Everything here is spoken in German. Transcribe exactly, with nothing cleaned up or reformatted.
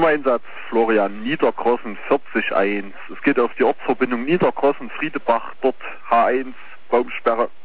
Nummereinsatz Florian Niederkrossen vierzig eins. Es geht auf die Ortsverbindung Niederkrossen, Friedebach, dort H eins, Baumsperre.